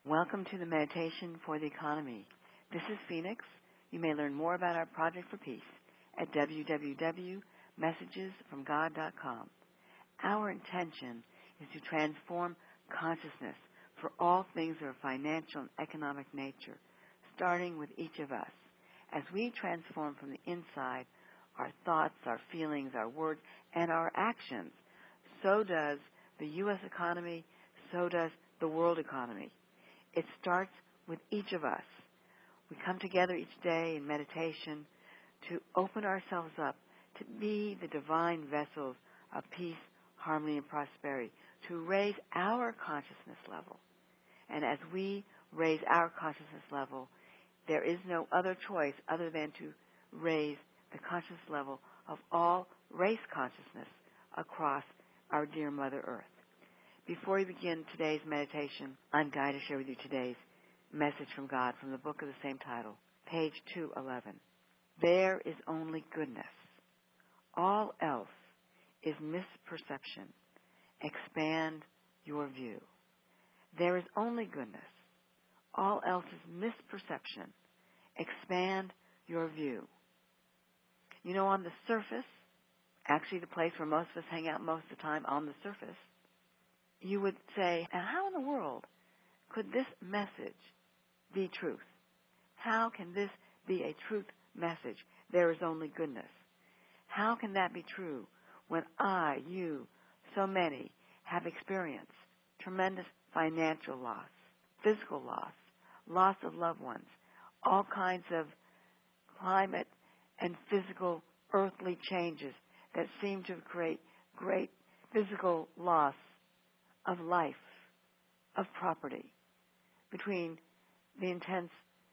Welcome to the Meditation for the Economy. This is Phoenix. You may learn more about our Project for Peace at www.messagesfromgod.com. Our intention is to transform consciousness for all things of a financial and economic nature, starting with each of us. As we transform from the inside, our thoughts, our feelings, our words, and our actions, so does the U.S. economy, so does the world economy. It starts with each of us. We come together each day in meditation to open ourselves up, to be the divine vessels of peace, harmony, and prosperity, to raise our consciousness level. And as we raise our consciousness level, there is no other choice other than to raise the conscious level of all race consciousness across our dear Mother Earth. Before we begin today's meditation, I'm going to share with you today's message from God from the book of the same title, page 211. There is only goodness. All else is misperception. Expand your view. There is only goodness. All else is misperception. Expand your view. You know, on the surface, actually the place where most of us hang out most of the time, on the surface, you would say, how in the world could this message be truth? How can this be a truth message? There is only goodness. How can that be true when I, you, so many have experienced tremendous financial loss, physical loss, loss of loved ones, all kinds of climate and physical earthly changes that seem to create great physical loss of life, of property, between the intense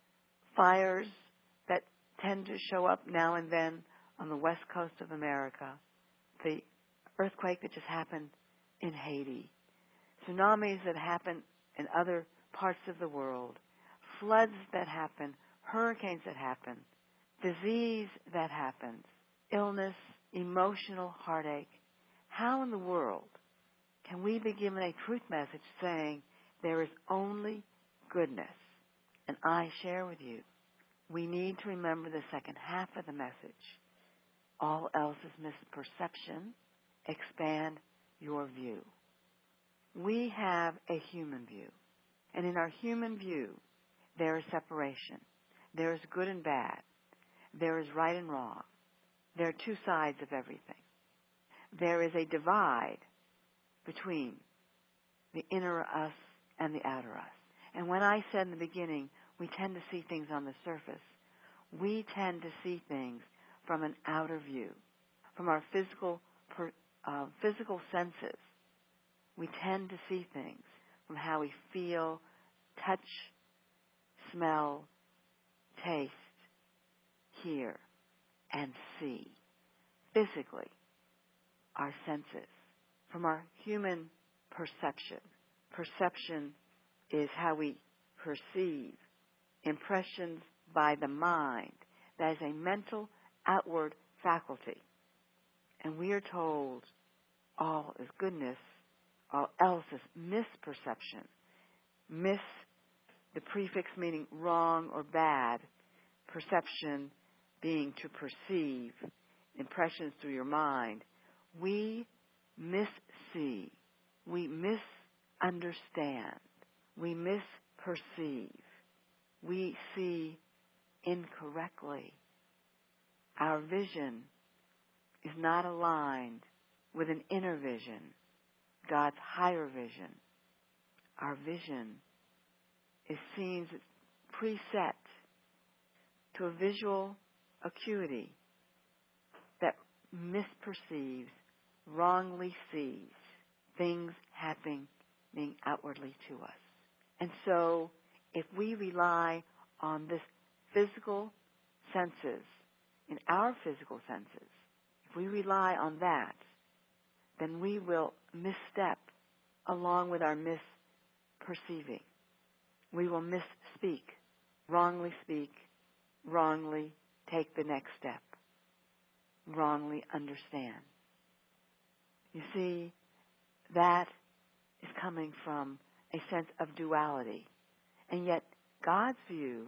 fires that tend to show up now and then on the west coast of America, the earthquake that just happened in Haiti, tsunamis that happen in other parts of the world, floods that happen, hurricanes that happen, disease that happens, illness, emotional heartache. How in the world can we be given a truth message saying there is only goodness? And I share with you, we need to remember the second half of the message. All else is misperception. Expand your view. We have a human view. And in our human view, there is separation. There is good and bad. There is right and wrong. There are two sides of everything. There is a divide between the inner us and the outer us. And when I said in the beginning, we tend to see things on the surface, we tend to see things from an outer view, from our physical senses. We tend to see things from how we feel, touch, smell, taste, hear, and see. Physically, our senses. From our human perception. Perception is how we perceive. Impressions by the mind. That is a mental outward faculty. And we are told all is goodness, all else is misperception. Mis, the prefix meaning wrong or bad, perception being to perceive, impressions through your mind. We missee, we misunderstand, we misperceive, we see incorrectly. Our vision is not aligned with an inner vision, God's higher vision. Our vision is seen as preset to a visual acuity that misperceives, wrongly sees things happening outwardly to us. And so, if we rely on this physical senses, in our physical senses, if we rely on that, then we will misstep along with our misperceiving. We will misspeak, wrongly take the next step, wrongly understand. You see, that is coming from a sense of duality. And yet God's view,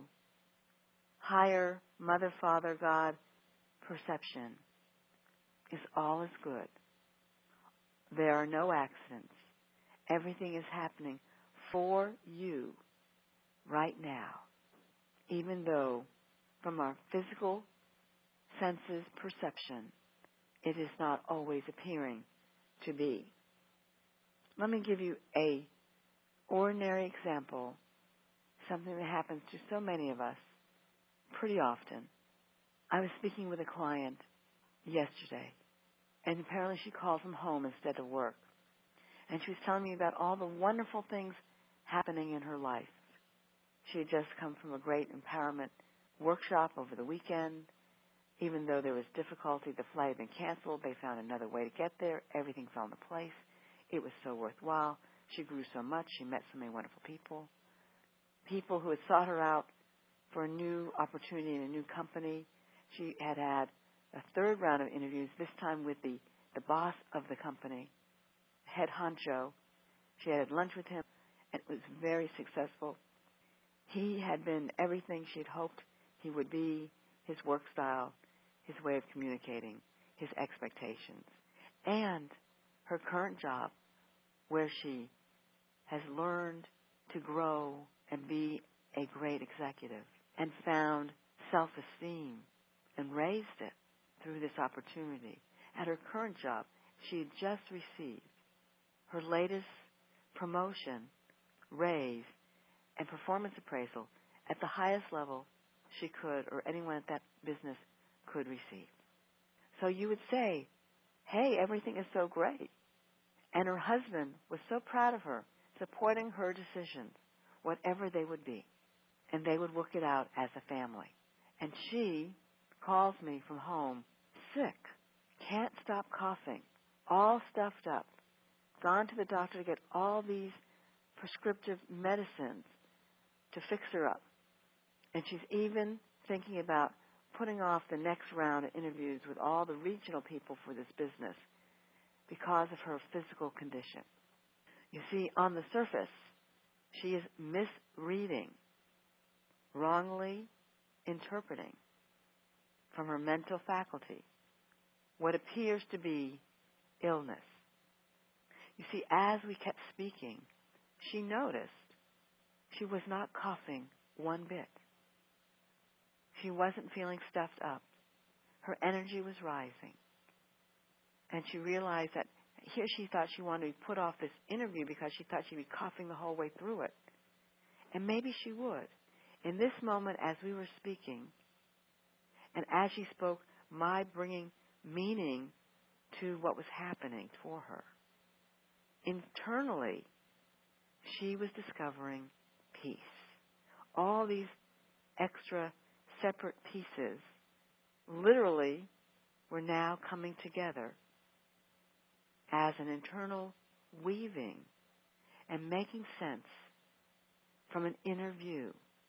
higher Mother, Father, God perception, is all is good. There are no accidents. Everything is happening for you right now, even though from our physical senses perception, it is not always appearing to be. Let me give you a ordinary example, something that happens to so many of us pretty often. I was speaking with a client yesterday, and apparently she called from home instead of work. And she was telling me about all the wonderful things happening in her life. She had just come from a great empowerment workshop over the weekend. Even though there was difficulty, the flight had been canceled. They found another way to get there. Everything fell into place. It was so worthwhile. She grew so much. She met so many wonderful people. People who had sought her out for a new opportunity in a new company. She had had a third round of interviews, this time with the boss of the company, head honcho. She had lunch with him, and it was very successful. He had been everything she'd hoped he would be, his work style, his way of communicating, his expectations. And her current job, where she has learned to grow and be a great executive and found self-esteem and raised it through this opportunity. At her current job, she had just received her latest promotion, raise, and performance appraisal at the highest level she could, or anyone at that business could receive. So you would say, hey, everything is so great. And her husband was so proud of her, supporting her decisions, whatever they would be. And they would work it out as a family. And she calls me from home, sick, can't stop coughing, all stuffed up, gone to the doctor to get all these prescriptive medicines to fix her up. And she's even thinking about putting off the next round of interviews with all the regional people for this business because of her physical condition. You see, on the surface, she is misreading, wrongly interpreting from her mental faculty what appears to be illness. You see, as we kept speaking, she noticed she was not coughing one bit. She wasn't feeling stuffed up. Her energy was rising. And she realized that here she thought she wanted to put off this interview because she thought she'd be coughing the whole way through it. And maybe she would. In this moment, as we were speaking, and as she spoke, my bringing meaning to what was happening for her, internally, she was discovering peace. All these extra separate pieces literally were now coming together as an internal weaving and making sense from an inner view.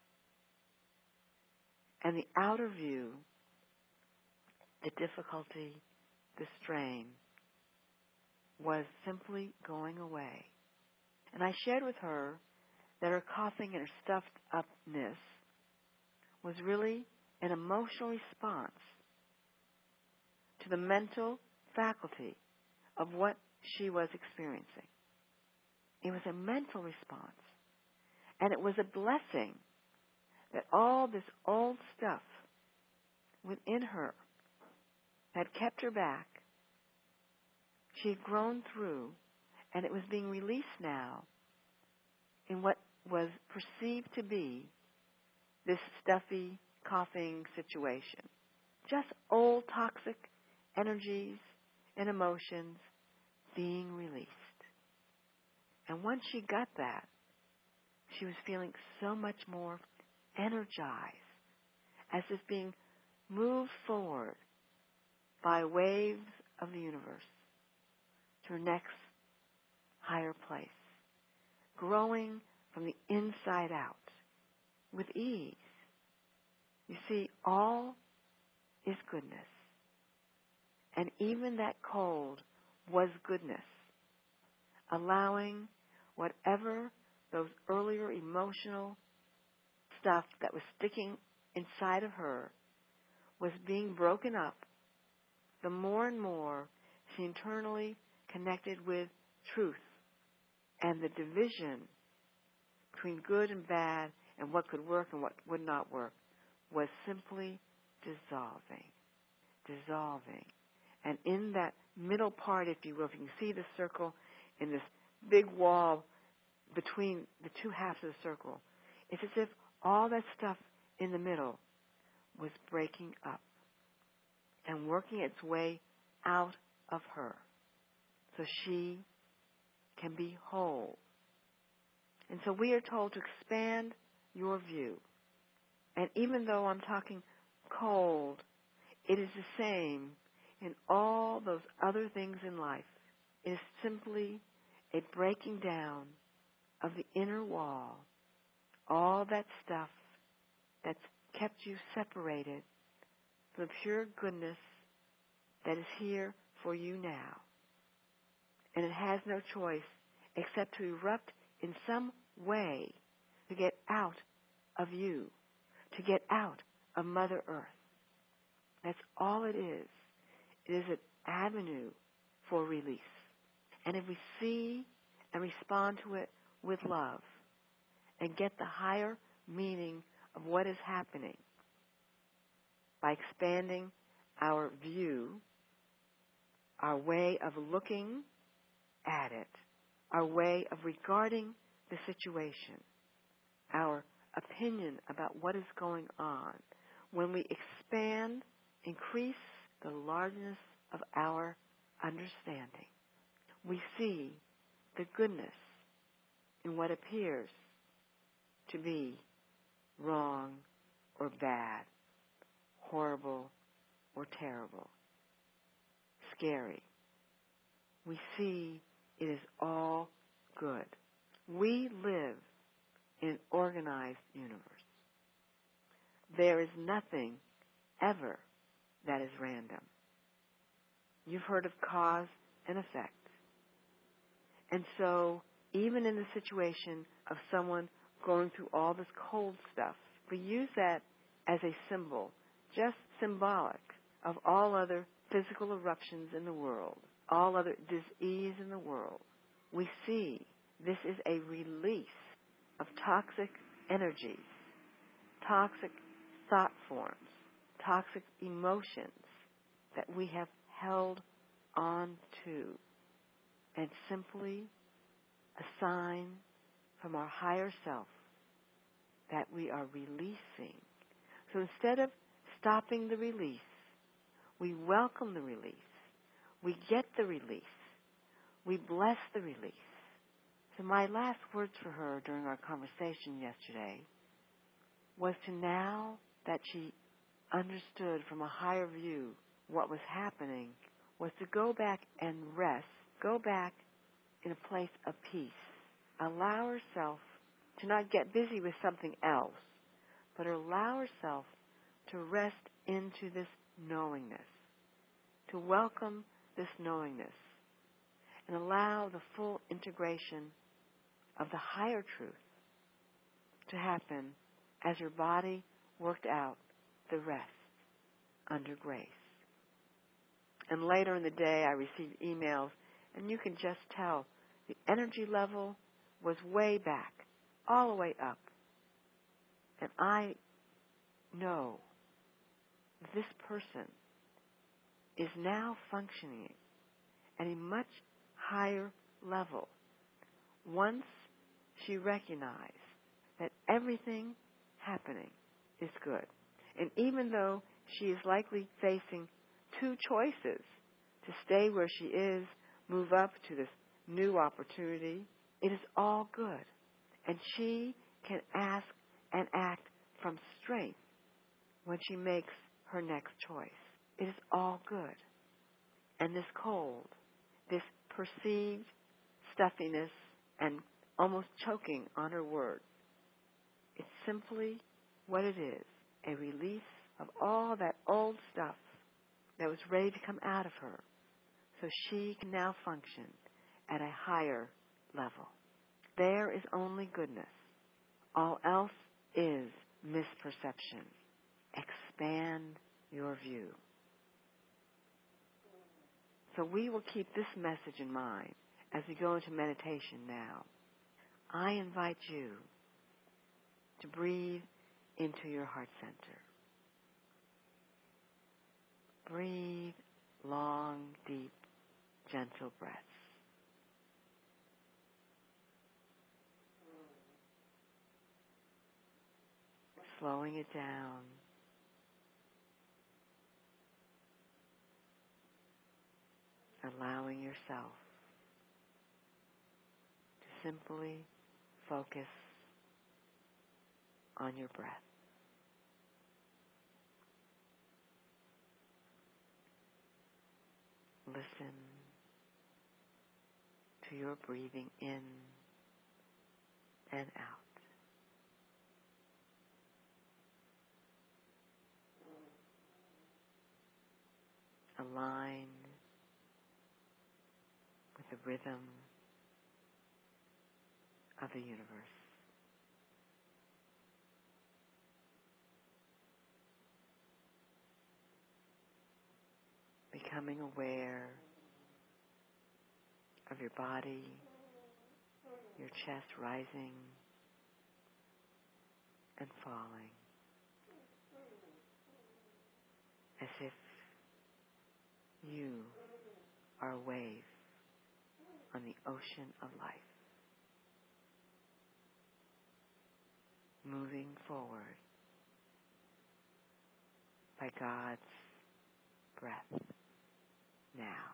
And the outer view, the difficulty, the strain, was simply going away. And I shared with her that her coughing and her stuffed upness was really an emotional response to the mental faculty of what she was experiencing. It was a mental response. And it was a blessing that all this old stuff within her had kept her back, she had grown through, and it was being released now in what was perceived to be this stuffy, coughing situation. Just old toxic energies and emotions being released. And once she got that, she was feeling so much more energized, as if being moved forward by waves of the universe to her next higher place, growing from the inside out with ease. You see, all is goodness. And even that cold was goodness, allowing whatever those earlier emotional stuff that was sticking inside of her was being broken up, the more and more she internally connected with truth, and the division between good and bad and what could work and what would not work was simply dissolving. And in that middle part, if you will, if you can see the circle in this big wall between the two halves of the circle, it's as if all that stuff in the middle was breaking up and working its way out of her so she can be whole. And so we are told to expand your view. And even though I'm talking cold, it is the same in all those other things in life. It is simply a breaking down of the inner wall, all that stuff that's kept you separated from the pure goodness that is here for you now. And it has no choice except to erupt in some way to get out of you, to get out of Mother Earth. That's all it is. It is an avenue for release. And if we see and respond to it with love and get the higher meaning of what is happening by expanding our view, our way of looking at it, our way of regarding the situation, our opinion about what is going on, when we expand, increase the largeness of our understanding, we see the goodness in what appears to be wrong or bad, horrible or terrible, scary. We see it is all good. We live in an organized universe. There is nothing ever that is random. You've heard of cause and effect. And so, even in the situation of someone going through all this cold stuff, we use that as a symbol, just symbolic of all other physical eruptions in the world, all other disease in the world. We see this is a release of toxic energies, toxic thought forms, toxic emotions that we have held on to, and simply a sign from our higher self that we are releasing. So instead of stopping the release, we welcome the release. We get the release. We bless the release. So my last words for her during our conversation yesterday was to, now that she understood from a higher view what was happening, was to go back and rest, go back in a place of peace. Allow herself to not get busy with something else, but allow herself to rest into this knowingness, to welcome this knowingness, and allow the full integration of the higher truth to happen as her body worked out the rest under grace. And later in the day, I received emails, and you can just tell the energy level was way back, all the way up. And I know this person is now functioning at a much higher level once she recognized that everything happening is good. And even though she is likely facing two choices, to stay where she is, move up to this new opportunity, it is all good. And she can ask and act from strength when she makes her next choice. It is all good. And this cold, this perceived stuffiness and almost choking on her words, it's simply what it is, a release of all that old stuff that was ready to come out of her, so she can now function at a higher level. There is only goodness. All else is misperception. Expand your view. So we will keep this message in mind as we go into meditation now. I invite you to breathe into your heart center. Breathe long, deep, gentle breaths. Slowing it down. Allowing yourself to simply focus on your breath. Listen to your breathing in and out. Align with the rhythm of the universe. Becoming aware of your body, your chest rising and falling, as if you are a wave on the ocean of life, moving forward by God's breath now.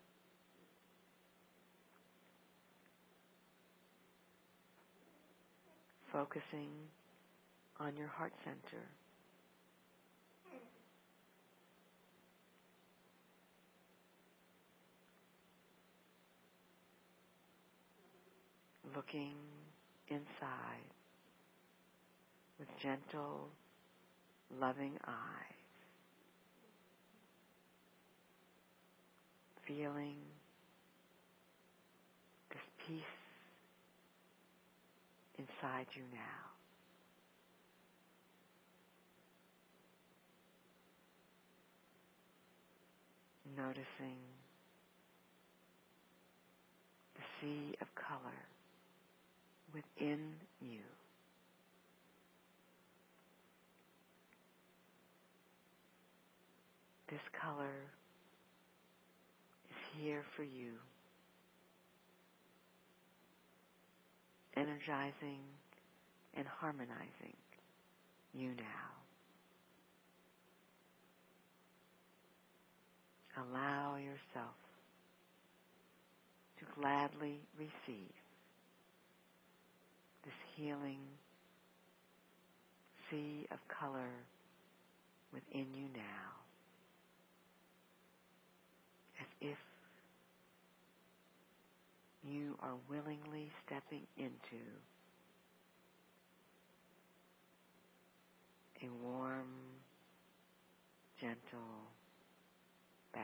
Focusing on your heart center. Looking inside with gentle, loving eyes. Feeling this peace inside you now. Noticing the sea of color within you. This color is here for you, energizing and harmonizing you now. Allow yourself to gladly receive this healing sea of color within you now, as if you are willingly stepping into a warm, gentle bath.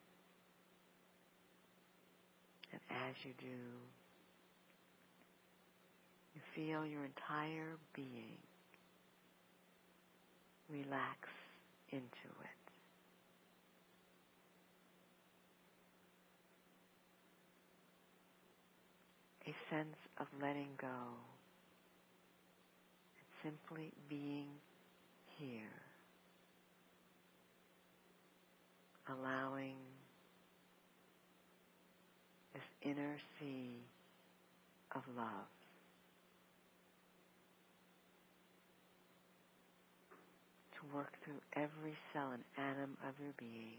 And as you do, you feel your entire being relax into it. A sense of letting go and simply being here, allowing this inner sea of love to work through every cell and atom of your being,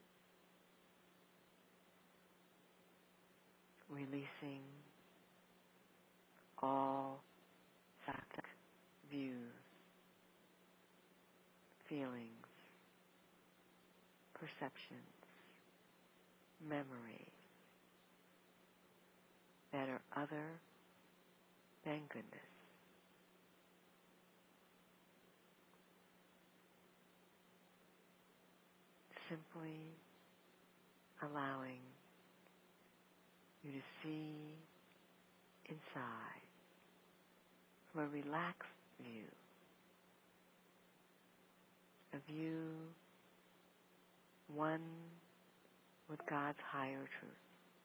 releasing all sattvic views, feelings, perceptions, memories that are other than goodness. Simply allowing you to see inside from a relaxed view of you one with God's higher truth,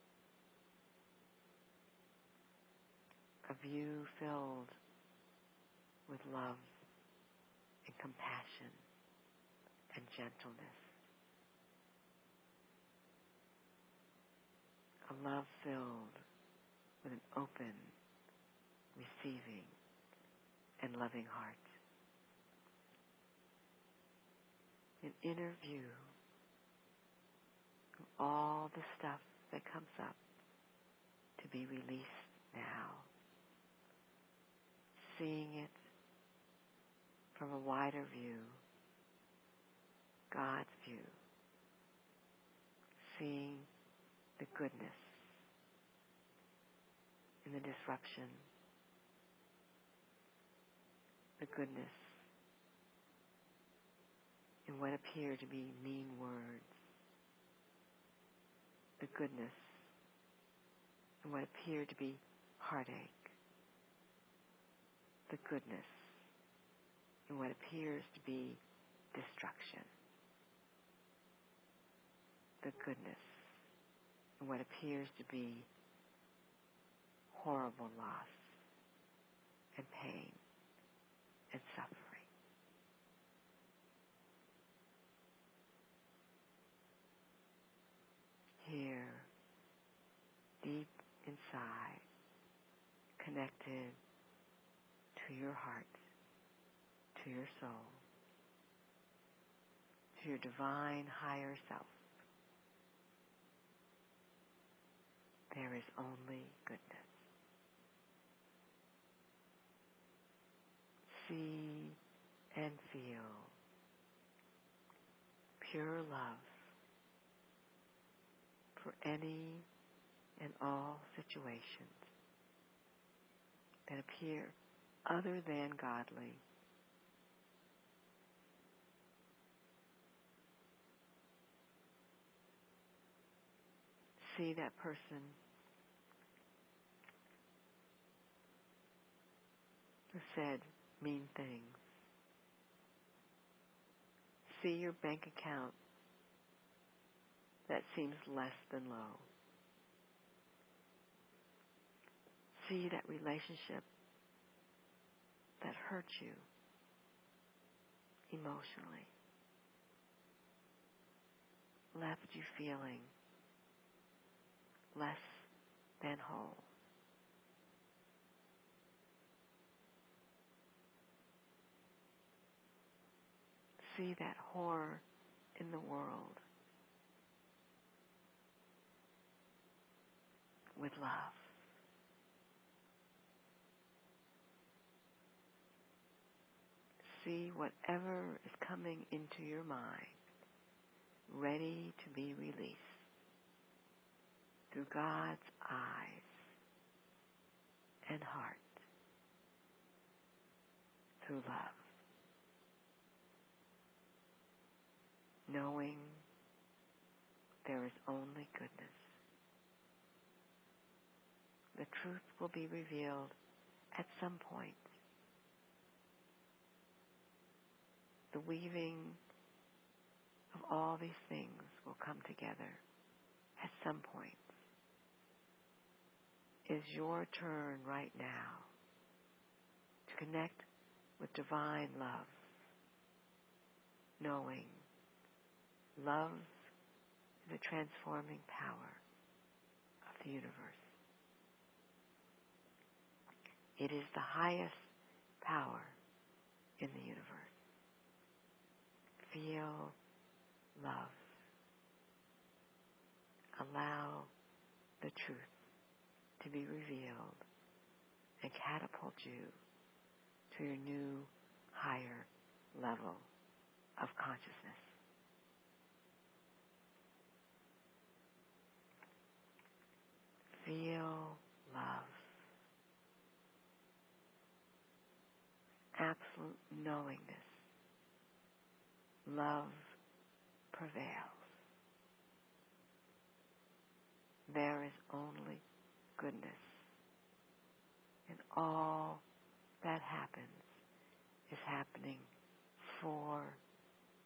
of you filled with love and compassion and gentleness, a love filled with an open, receiving, and loving heart. An inner view of all the stuff that comes up to be released now, seeing it from a wider view, God's view, seeing the goodness in the disruption, the goodness in what appear to be mean words, the goodness in what appear to be heartache, the goodness in what appears to be destruction, the goodness in what appears to be horrible loss and pain and suffering. Here, deep inside, connected to your heart, to your soul, to your divine higher self, there is only goodness. See and feel pure love for any and all situations that appear other than godly. See that person who said mean things. See your bank account that seems less than low. See that relationship that hurt you emotionally, left you feeling less than whole. See that horror in the world with love. See whatever is coming into your mind, ready to be released through God's eyes and heart, through love, knowing there is only goodness. The truth will be revealed at some point. The weaving of all these things will come together at some point. It is your turn right now to connect with divine love, knowing love is the transforming power of the universe. It is the highest power in the universe. Feel love. Allow the truth to be revealed and catapult you to your new, higher level of consciousness. Feel love. Absolute knowingness. Love prevails. There is only goodness. And all that happens is happening for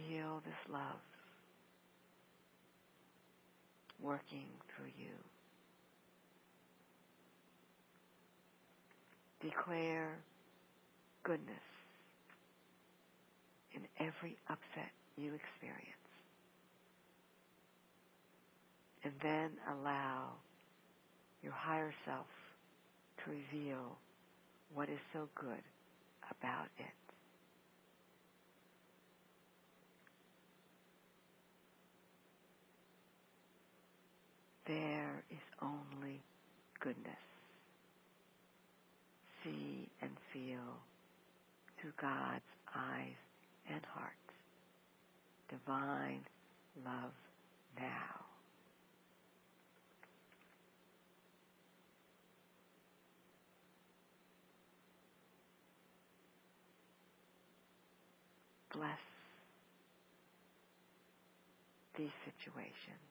feel this love working through you. Declare goodness in every upset you experience. And then allow your higher self to reveal what is so good about it. There is only goodness. See and feel through God's eyes and heart. Divine love now. Bless these situations.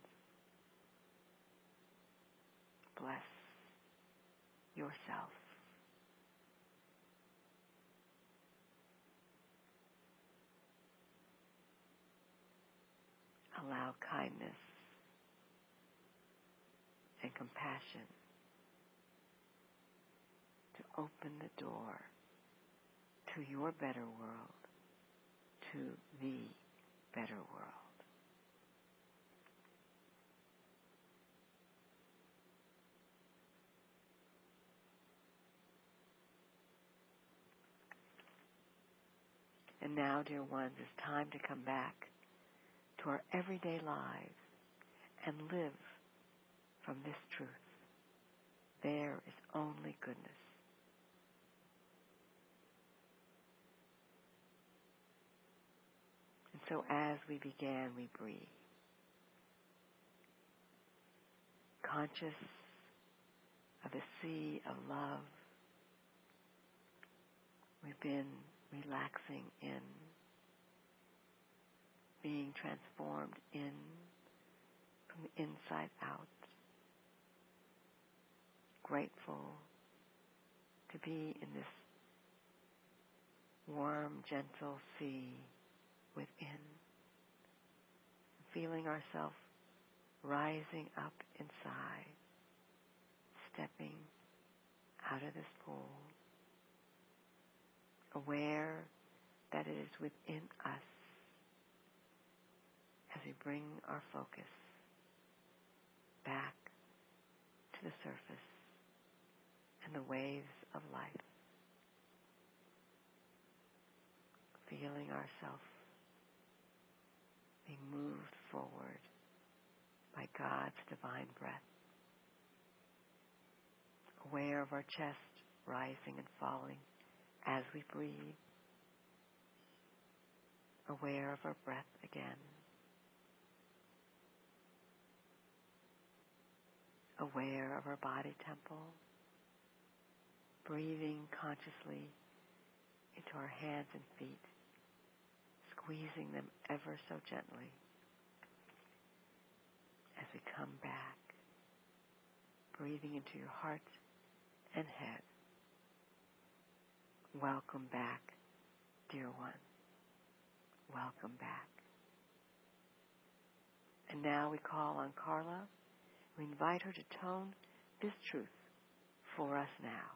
Bless yourself. Allow kindness and compassion to open the door to your better world, to the better world. And now, dear ones, it's time to come back to our everyday lives and live from this truth. There is only goodness. And so as we began, we breathe. Conscious of the sea of love we've been relaxing in, being transformed in, from the inside out. Grateful to be in this warm, gentle sea within. Feeling ourselves rising up inside, stepping out of this pool, aware that it is within us as we bring our focus back to the surface and the waves of life, feeling ourselves being moved forward by God's divine breath, aware of our chest rising and falling as we breathe, aware of our breath again, aware of our body temple, breathing consciously into our hands and feet, squeezing them ever so gently as we come back, breathing into your heart and head. Welcome back, dear one. Welcome back. And now we call on Carla. We invite her to tone this truth for us now.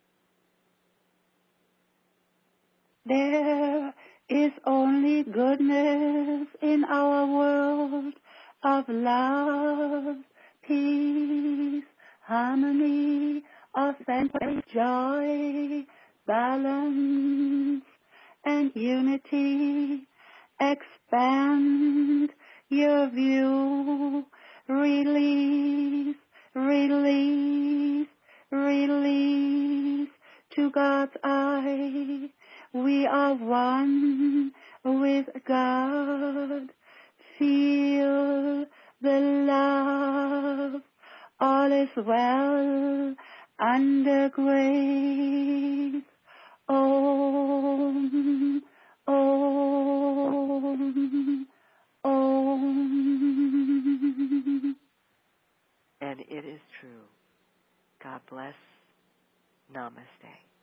There is only goodness in our world of love, peace, harmony, authentic joy, balance, and unity. Expand your view, release, release, release to God's eye. We are one with God. Feel the love. All is well under grace. Om, Om, Om. And it is true. God bless. Namaste.